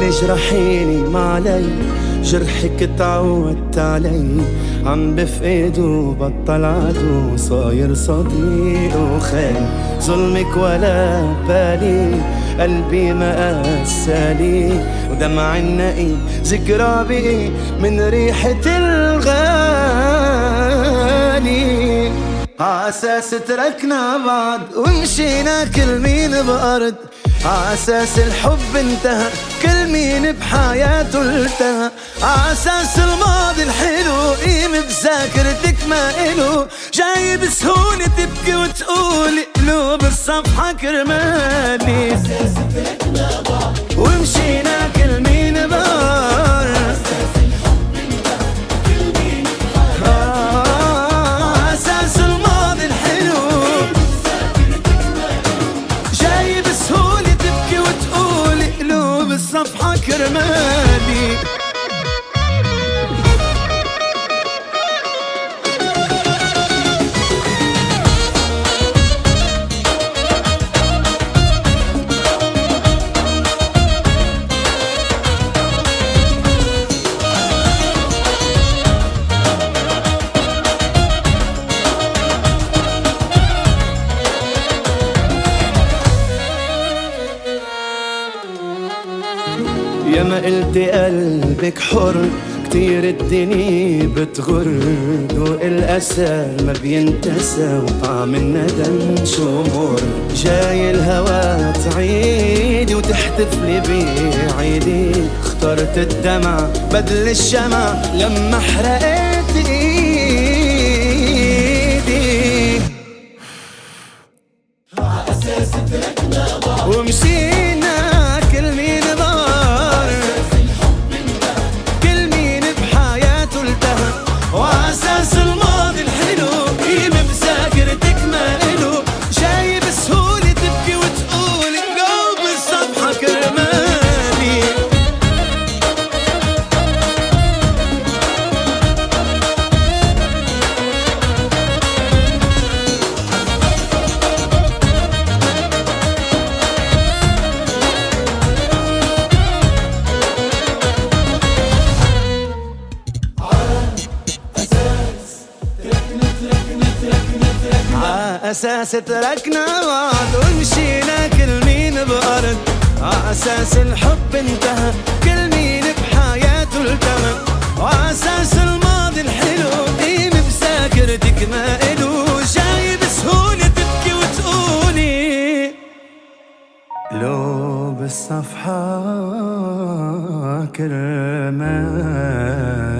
تجرحيني ما علي، جرحك تعودت علي، عم بفقد وبطل عدو، صاير صديق وخال، ظلمك ولا بالي، قلبي ما قسالي، ودمع النقي ذكرى بقي من ريحة الغالي. عاساس تركنا بعض ومشينا كل مين بأرض، عاساس الحب انتهى كل مين بحياته التهى، عاساس الماضي الحلو قيم بذاكرتك ما إلو، جاي بسهولة تبكي وتقولي قلوب الصفحة كرمالي. عاساس تركنا بعض ومشينا كل مين بأرض، عاساس الحب انتهى كل مين بحياته، عاساس الماضي الحلو جاي بسهولة تبكي وتقولي قلوب الصفحة كرمالي. يا ما قلت قلبك حر كتير الدنيا بتغر، ذوق الأسى ما بينتسى وطعم الندم شو مر، جاي الهوى تعيدي وتحتفلي بعيدي، اخترت الدمع بدل الشمع لما حرقت ايدي. عاساس تركنا بعض ومشينا كل مين ضار، كل مين بحياته التهى، وعاساس الماضي الحلو قيم بذاكرتك ما إلو، جاي بسهولة تبكي وتقولي قلوب الصفحة كرمالي. عاساس تركنا بعض ومشينا كل مين بأرض، عاساس الحب انتهى كل مين بحياته التهى، وعاساس الماضي الحلو قيم بذاكرتك ما إلو، جاي بسهولة تبكي وتقولي قلوب الصفحة كرمال.